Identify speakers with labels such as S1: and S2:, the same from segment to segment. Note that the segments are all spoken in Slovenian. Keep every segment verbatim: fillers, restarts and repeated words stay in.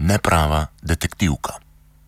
S1: neprava detektivka.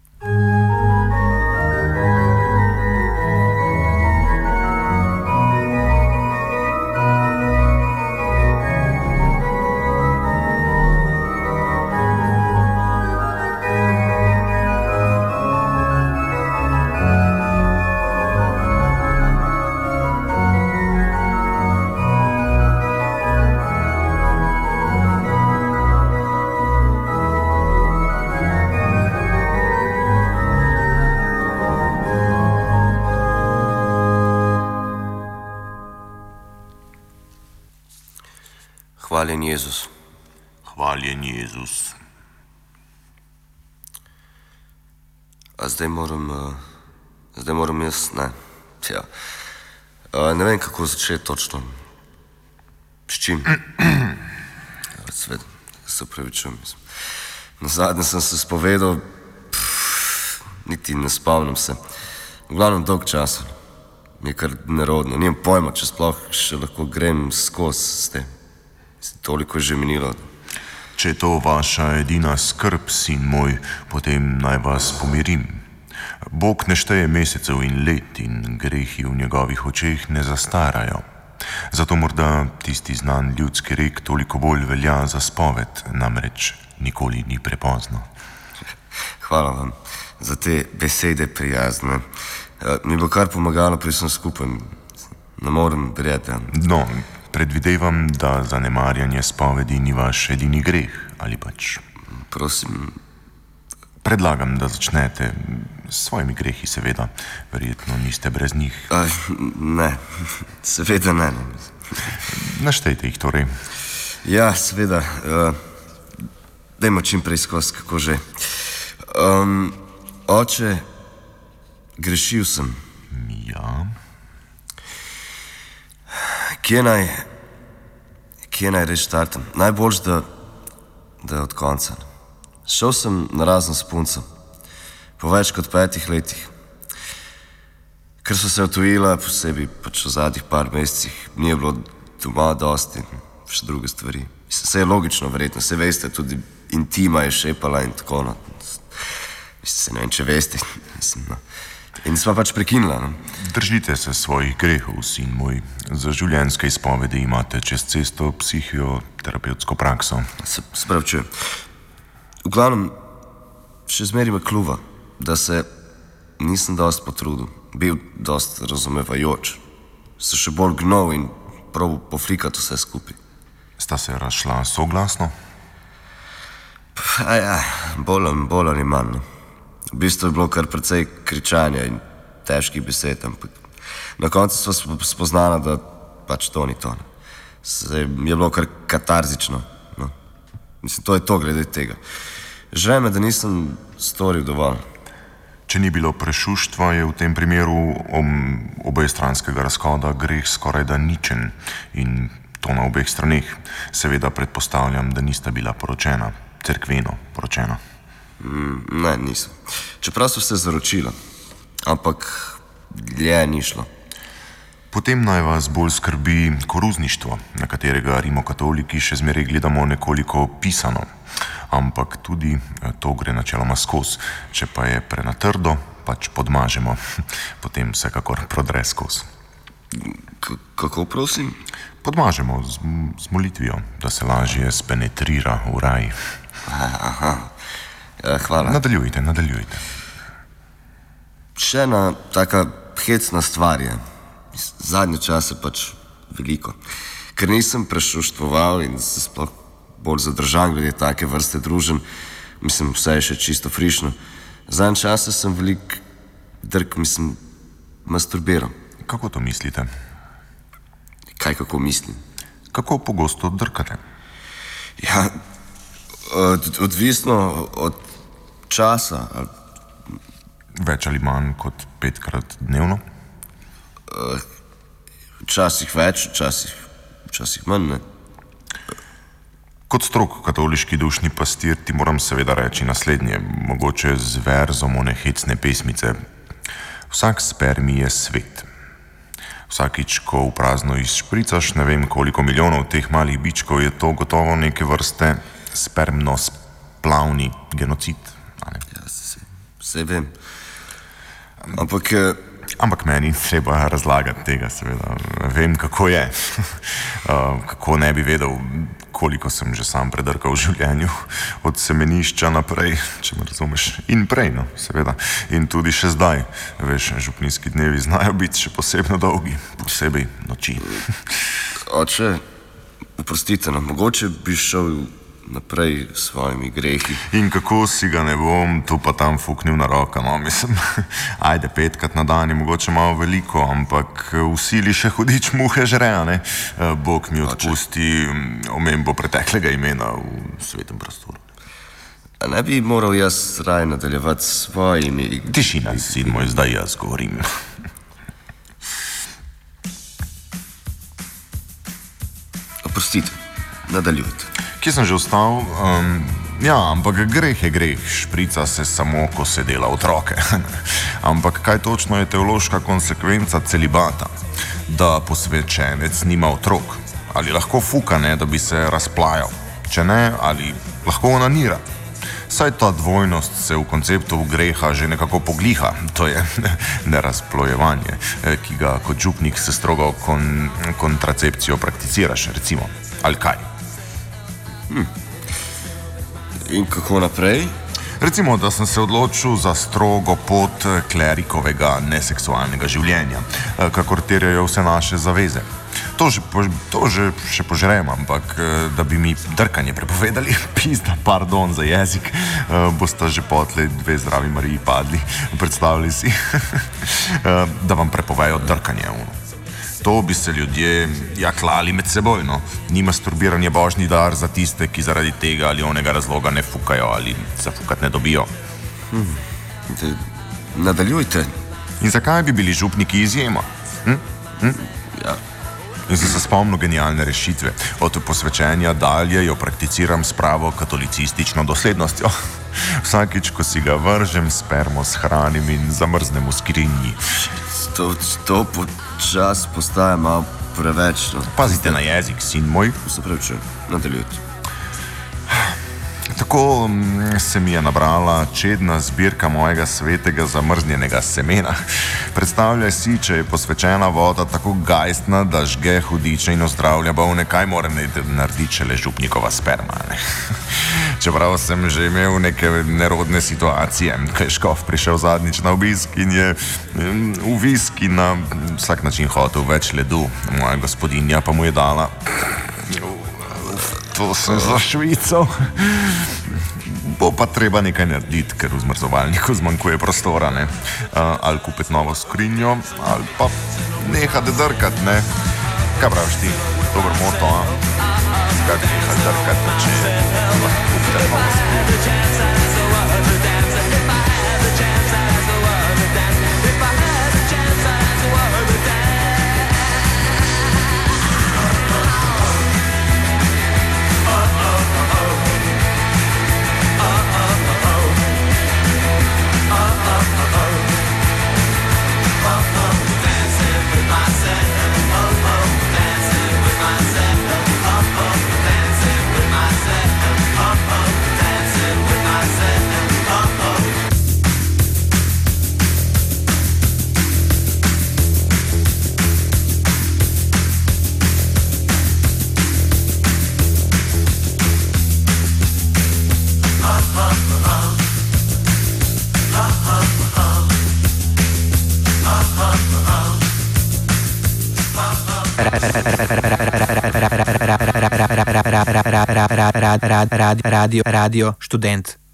S2: Hvaljen Jezus.
S1: Hvaljen Jezus.
S2: A zdaj moram, uh, zdaj moram jaz, ne, ja. Uh, ne vem, kako začeti točno. S čim? Sved, se upravičujem. Na zadnje sem se spovedal, pff, niti ne spomnim se. V glavnem dolg časa. Mi je kar nerodno. Nijem pojma, če sploh še lahko grem skozi s tem. Toliko je že minilo.
S1: Če je to vaša edina skrb, sin moj, potem naj vas pomirim. Bog ne šteje mesecev in let in grehi v njegovih očeh ne zastarajo. Zato morda tisti znan ljudski rek toliko bolj velja za spoved, namreč nikoli ni prepozno.
S2: Hvala vam za te besede prijazne. Mi bo kar pomagalo pri vsem skupaj. Ne morem verjeti.
S1: No, predvidevam, da zanemarjanje spovedi ni vaš edini greh, ali pač?
S2: Prosim.
S1: Predlagam, da začnete s svojimi grehi, seveda. Verjetno niste brez njih.
S2: A, ne, seveda ne.
S1: Naštejte jih torej.
S2: Ja, seveda. Uh, dajmo čim prej skozi, kako že. Um, oče, grešil sem.
S1: Ja.
S2: Kje naj, kje naj res štartam? Najboljš, da, da je od konca. Šel sem na razen s punco, po več kot petih letih. Ker so se otujila, posebej pač v zadnjih par mesecih, ni bilo doma dosti, še druge stvari. Vse je logično, verjetno, se veste, tudi intima je šepala in tako, no. Se ne vem, če veste, mislim, no. In sva pač prekinila, no.
S1: Držite se svojih grehov, sin moj. Za življenjske izpovedi imate čez cesto psihoterapevtsko prakso.
S2: Se spravičujem. V glavnem, še zmeri me kluva, da se nisem dost potrudil, bil dost razumevajoč. Se še bolj gnov in probil poflikati vse skupaj.
S1: Sta se razšla soglasno?
S2: A ja, bolj, bolj ali manj, no. V bistvu je bilo kar precej kričanja in težkih besed, ampak na koncu sva spoznala, da pač to ni to. Se je bilo kar katarzično, no. Mislim, to je to glede tega. Žal me, da nisem storil dovolj.
S1: Če ni bilo prešuštva, je v tem primeru obojestranskega razhoda greh skoraj da ničen in to na obeh straneh. Seveda predpostavljam, da nista bila poročena, cerkveno poročena.
S2: Mm, ne, nisem. Čeprav so se zaročila, ampak dlje ni šlo.
S1: Potem naj vas bolj skrbi koruzništvo, na katerega rimokatoliki še zmeraj gledamo nekoliko pisano, ampak tudi to gre načeloma skozi. Če pa je prenatrdo, pač podmažemo, potem vsekakor prodre skozi.
S2: K- kako prosim?
S1: Podmažemo z, z molitvijo, da se lažje spenetrira v raj.
S2: Aha, ja, hvala.
S1: Nadaljujte, nadaljujte.
S2: Še ena taka hecna stvar je, zadnje čase pač veliko, ker nisem prešuštvoval in se sploh bolj zadržan glede take vrste družen, mislim, vse je še čisto frišno. Zadnje čase sem velik drk, mislim, masturbiral.
S1: Kako to mislite?
S2: Kaj kako mislim?
S1: Kako pogosto drkate?
S2: Ja, od, odvisno od časa.
S1: Več ali manj kot petkrat dnevno?
S2: Včasih več, včasih, včasih manj, ne.
S1: Kot strog katoliški dušni pastir ti moram seveda reči naslednje, mogoče z verzom one hecne pesmice. Vsak spermi je svet. Vsakič, ko v prazno izšpricaš ne vem koliko milijonov teh malih bičkov, je to gotovo neke vrste spermno brezplavni genocid. a ne?
S2: Ja, se, se vem. Ampak eh,
S1: Ampak meni ni treba razlagati tega, seveda. Vem, kako je. Uh, kako ne bi vedel, koliko sem že sam predrkal v življenju, od semenišča naprej, če me razumeš. In prej, no, seveda. In tudi še zdaj, veš, župnijski dnevi znajo biti še posebno dolgi, posebej noči.
S2: oče, oprostite, no, mogoče bi šel naprej s svojimi grehi.
S1: In kako si ga ne bom tu pa tam fuknil na roko, no, mislim, ajde, petkrat na dan je mogoče malo veliko, ampak v sili še hudič muhe žre, a ne? Bog mi odpusti omembo preteklega imena v svetem prostoru.
S2: A ne bi moral jaz raj nadaljevati s svojimi...
S1: Tišina, sin moj, zdaj jaz govorim.
S2: Oprostite, nadaljujte.
S1: Kje sem že ostal? Um, ja, ampak greh je greh, šprica se samo, ko se dela otroke. Ampak kaj točno je teološka konsekvenca celibata? Da posvečenec nima otrok? Ali lahko fuka, ne, da bi se razplajal? Če ne, ali lahko onanira? Saj ta dvojnost se v konceptu greha že nekako pogliha, to je nerazplojevanje, ki ga kot župnik se strogo kon, kontracepcijo prakticiraš, recimo. Ali kaj?
S2: Hm. In kako naprej?
S1: Recimo, da sem se odločil za strogo pot klerikovega neseksualnega življenja, kakor terjajo vse naše zaveze. To že, to že še požrem, ampak da bi mi drkanje prepovedali, pizda, pardon za jezik, bosta že potlej dve zdravi Mariji padli, predstavljali si, da vam prepovejo drkanje. To bi se ljudje jaklali med seboj, no. Ni masturbiranje božji dar za tiste, ki zaradi tega ali onega razloga ne fukajo ali zafukat ne dobijo.
S2: Hm. De, nadaljujte.
S1: In zakaj bi bili župniki izjema? Hm? Hm?
S2: Ja.
S1: In sem se spomnil genialne rešitve. Od posvečenja dalje jo prakticiram s pravo katolicistično doslednostjo. Vsakič, ko si ga vržem, spermo shranim in zamrznem v skrinji.
S2: To, to počas postaja malo preveč. No.
S1: Pazite na jezik, sin moj.
S2: Se pravi, če nadaljujte.
S1: Tako se mi je nabrala čedna zbirka mojega svetega zamrznjenega semena. Predstavljaj si, če je posvečena voda tako gajstna, da žge hudiče in ozdravlja bolne, kaj mora narediti šele župnikova sperma, ne? Čeprav sem že imel neke nerodne situacije, ko je škof prišel zadnjič na obisk in je v viski na vsak način hotel več ledu. Moja gospodinja pa mu je dala... To sem za Švico. Bo pa treba nekaj narediti, ker v zmrzovalniku zmanjkuje prostora, ne? Uh, ali kupiti novo skrinjo, ali pa nehati drkati, ne? Kaj praviš ti? Dober moto, a? Skaj bi nehati drkati, če lahko kupite novo skrinjo?
S3: Radio, radio, študent.